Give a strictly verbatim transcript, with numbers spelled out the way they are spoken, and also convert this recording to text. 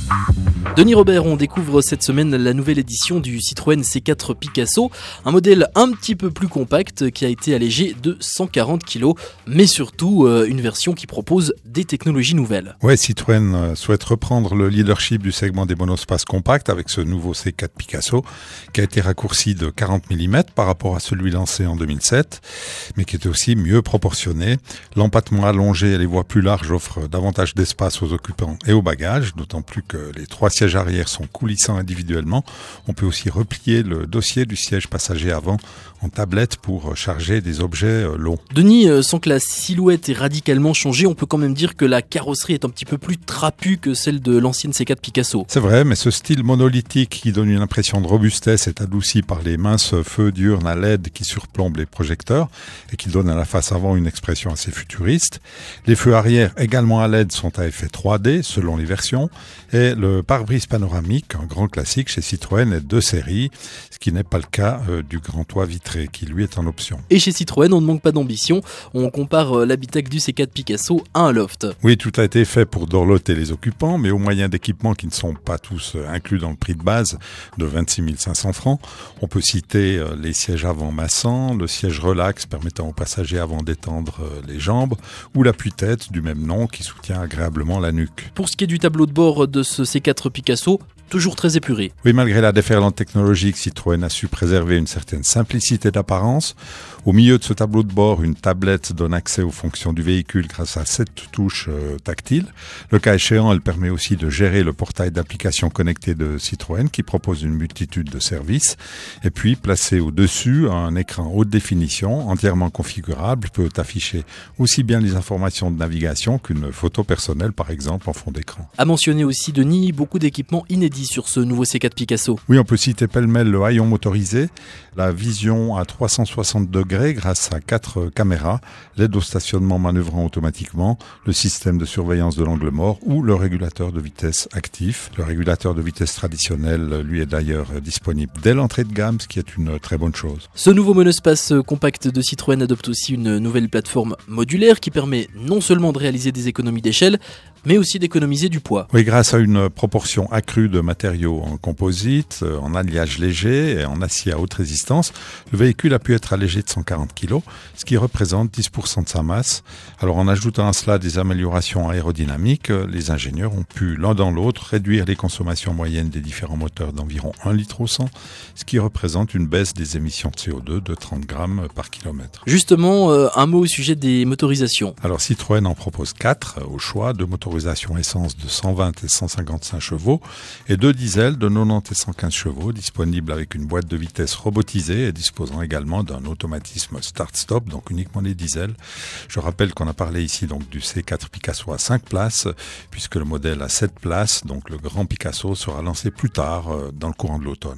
Denis Robert, on découvre cette semaine la nouvelle édition du Citroën C quatre Picasso, un modèle un petit peu plus compact qui a été allégé de cent quarante kilos, mais surtout euh, une version qui propose des technologies nouvelles. Ouais, Citroën souhaite reprendre le leadership du segment des monospaces compacts avec ce nouveau C quatre Picasso qui a été raccourci de quarante millimètres par rapport à celui lancé en deux mille sept, mais qui était aussi mieux proportionné. L'empattement allongé et les voies plus larges offrent davantage d'espace aux occupants et aux bagages, d'autant plus que les trois sièges arrière sont coulissants individuellement. On peut aussi replier le dossier du siège passager avant en tablette pour charger des objets longs. Denis, sans que la silhouette ait radicalement changé, on peut quand même dire que la carrosserie est un petit peu plus trapue que celle de l'ancienne C quatre Picasso. C'est vrai, mais ce style monolithique qui donne une impression de robustesse est adouci par les minces feux diurnes à L E D qui surplombent les projecteurs et qui donnent à la face avant une expression assez futuriste. Les feux arrière, également à L E D, sont à effet trois D selon les versions, et le pare-brise panoramique, un grand classique chez Citroën, est de série, ce qui n'est pas le cas euh, du grand toit vitré qui lui est en option. Et chez Citroën, on ne manque pas d'ambition, on compare euh, l'habitacle du C quatre Picasso à un loft. Oui, tout a été fait pour dorloter les occupants, mais au moyen d'équipements qui ne sont pas tous euh, inclus dans le prix de base de vingt-six mille cinq cents francs. On peut citer euh, les sièges avant massants, le siège relax permettant aux passagers avant d'étendre euh, les jambes, ou l'appui-tête du même nom qui soutient agréablement la nuque. Pour ce qui est du tableau de bord de ce C quatre Picasso, toujours très épuré. Oui, malgré la déferlante technologique, Citroën a su préserver une certaine simplicité d'apparence. Au milieu de ce tableau de bord, une tablette donne accès aux fonctions du véhicule grâce à sept touches euh, tactiles. Le cas échéant, elle permet aussi de gérer le portail d'applications connectées de Citroën qui propose une multitude de services. Et puis, placé au-dessus, un écran haute définition entièrement configurable peut afficher aussi bien les informations de navigation qu'une photo personnelle, par exemple, en fond d'écran. A mentionner aussi, Denis, beaucoup d'équipements inédits sur ce nouveau C quatre Picasso. Oui, on peut citer pêle-mêle le haillon motorisé, la vision à trois cent soixante degrés grâce à quatre caméras, l'aide au stationnement manœuvrant automatiquement, le système de surveillance de l'angle mort ou le régulateur de vitesse actif. Le régulateur de vitesse traditionnel, lui, est d'ailleurs disponible dès l'entrée de gamme, ce qui est une très bonne chose. Ce nouveau monospace compact de Citroën adopte aussi une nouvelle plateforme modulaire qui permet non seulement de réaliser des économies d'échelle, mais aussi d'économiser du poids. Oui, grâce à une proportion accrue de matériaux en composite, en alliage léger et en acier à haute résistance, le véhicule a pu être allégé de cent quarante kilos, ce qui représente dix pour cent de sa masse. Alors en ajoutant à cela des améliorations aérodynamiques, les ingénieurs ont pu l'un dans l'autre réduire les consommations moyennes des différents moteurs d'environ un litre au cent, ce qui représente une baisse des émissions de C O deux de trente grammes par kilomètre. Justement, euh, un mot au sujet des motorisations. Alors Citroën en propose quatre au choix, de motorisation essence de cent vingt et cent cinquante-cinq chevaux et deux diesels de quatre-vingt-dix et cent quinze chevaux disponibles avec une boîte de vitesse robotisée et disposant également d'un automatisme start-stop, donc uniquement les diesels. Je rappelle qu'on a parlé ici donc du C quatre Picasso à cinq places puisque le modèle à sept places, donc le grand Picasso, sera lancé plus tard dans le courant de l'automne.